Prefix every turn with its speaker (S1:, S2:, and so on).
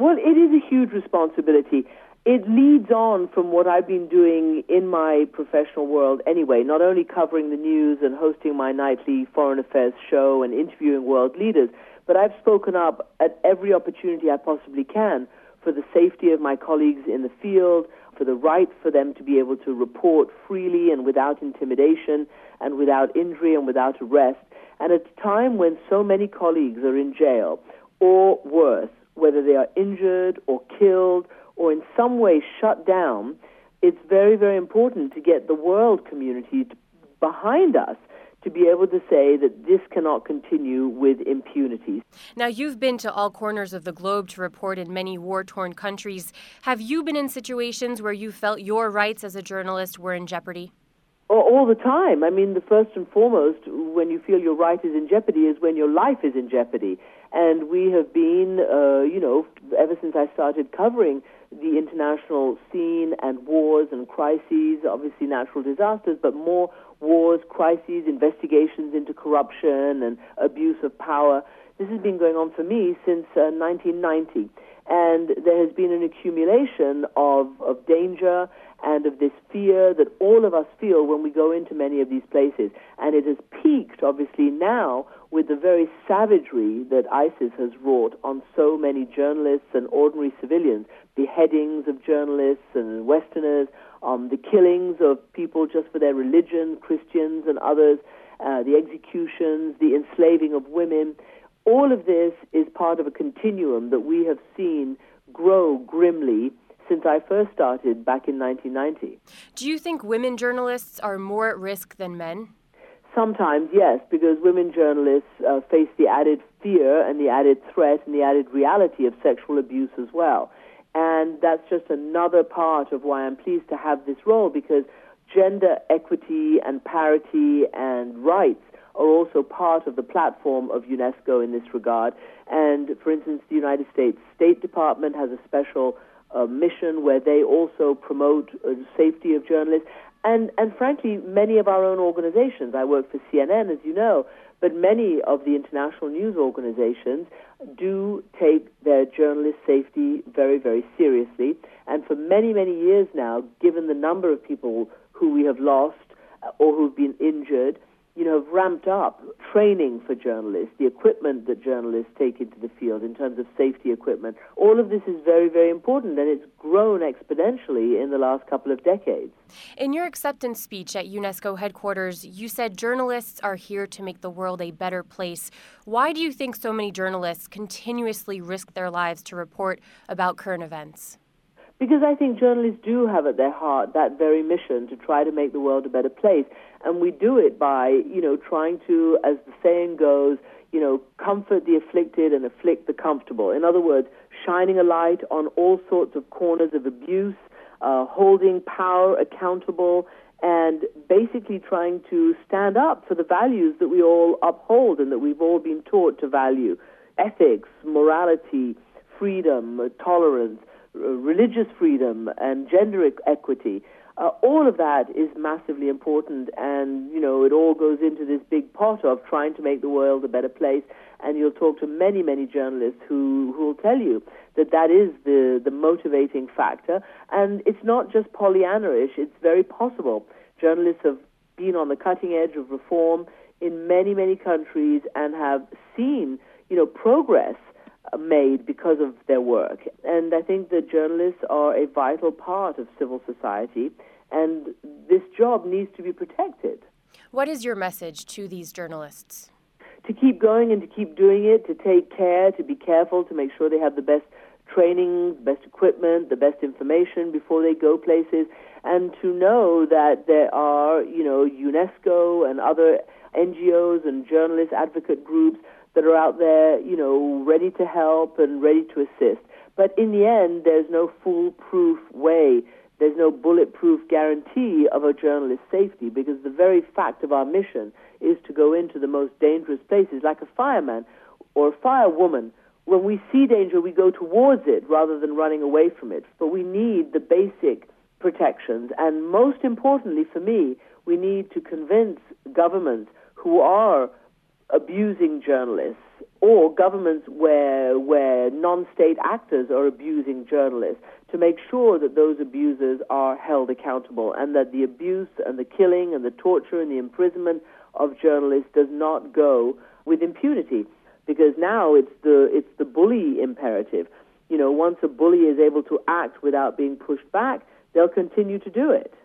S1: Well, it is a huge responsibility. It leads on from what I've been doing in my professional world anyway, not only covering the news and hosting my nightly foreign affairs show and interviewing world leaders, but I've spoken up at every opportunity I possibly can for the safety of my colleagues in the field, for the right for them to be able to report freely and without intimidation and without injury and without arrest. And at a time when so many colleagues are in jail, or worse, whether they are injured or killed or in some way shut down, it's very, very important to get the world community behind us to be able to say that this cannot continue with impunity.
S2: Now, you've been to all corners of the globe to report in many war-torn countries. Have you been in situations where you felt your rights as a journalist were in jeopardy?
S1: All the time. I mean, the first and foremost, when you feel your right is in jeopardy is when your life is in jeopardy. And we have been, ever since I started covering the international scene and wars and crises, obviously natural disasters, but more wars, crises, investigations into corruption and abuse of power. This has been going on for me since 1990. And there has been an accumulation of danger and of this fear that all of us feel when we go into many of these places. And it has peaked, obviously, now with the very savagery that ISIS has wrought on so many journalists and ordinary civilians, beheadings of journalists and Westerners, the killings of people just for their religion, Christians and others, the executions, the enslaving of women. All of this is part of a continuum that we have seen grow grimly since I first started back in 1990.
S2: Do you think women journalists are more at risk than men?
S1: Sometimes, yes, because women journalists face the added fear and the added threat and the added reality of sexual abuse as well. And that's just another part of why I'm pleased to have this role, because gender equity and parity and rights are also part of the platform of UNESCO in this regard. And, for instance, the United States State Department has a special mission where they also promote safety of journalists. And frankly, many of our own organizations, I work for CNN, as you know, but many of the international news organizations do take their journalist safety very, very seriously. And for many, many years now, given the number of people who we have lost or who've been injured, have ramped up training for journalists, the equipment that journalists take into the field in terms of safety equipment. All of this is very, very important, and it's grown exponentially in the last couple of decades.
S2: In your acceptance speech at UNESCO headquarters, you said journalists are here to make the world a better place. Why do you think so many journalists continuously risk their lives to report about current events?
S1: Because I think journalists do have at their heart that very mission to try to make the world a better place. And we do it by, trying to, as the saying goes, comfort the afflicted and afflict the comfortable. In other words, shining a light on all sorts of corners of abuse, holding power accountable, and basically trying to stand up for the values that we all uphold and that we've all been taught to value. Ethics, morality, freedom, tolerance, religious freedom, and gender equity. All of that is massively important, and, it all goes into this big pot of trying to make the world a better place. And you'll talk to many, many journalists who will tell you that is the motivating factor. And it's not just Pollyanna-ish, it's very possible. Journalists have been on the cutting edge of reform in many, many countries and have seen, progress made because of their work. And I think that journalists are a vital part of civil society, and this job needs to be protected.
S2: What is your message to these journalists?
S1: To keep going and to keep doing it, to take care, to be careful, to make sure they have the best training, the best equipment, the best information before they go places, and to know that there are, UNESCO and other NGOs and journalist advocate groups that are out there, ready to help and ready to assist. But in the end, there's no foolproof way, there's no bulletproof guarantee of a journalist's safety, because the very fact of our mission is to go into the most dangerous places, like a fireman or a firewoman. When we see danger, we go towards it rather than running away from it. But we need the basic protections. And most importantly for me, we need to convince governments who are abusing journalists or governments where non-state actors are abusing journalists, to make sure that those abusers are held accountable and that the abuse and the killing and the torture and the imprisonment of journalists does not go with impunity. Because now it's the bully imperative. You know, once a bully is able to act without being pushed back, they'll continue to do it.